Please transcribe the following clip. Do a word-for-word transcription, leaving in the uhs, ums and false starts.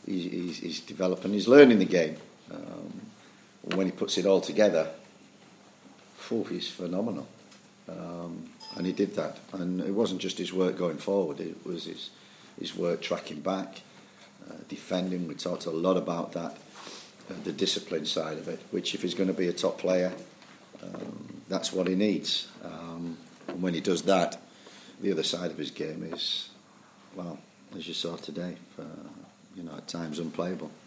he's, he's, he's developing, he's learning the game. Um, when he puts it all together, phew, he's phenomenal. Um, and he did that. And it wasn't just his work going forward, it was his, his work tracking back, uh, defending. We talked a lot about that, uh, the discipline side of it, which if he's going to be a top player, um, that's what he needs. Um, and when he does that, the other side of his game is, well, as you saw today, uh, you know, at times unplayable.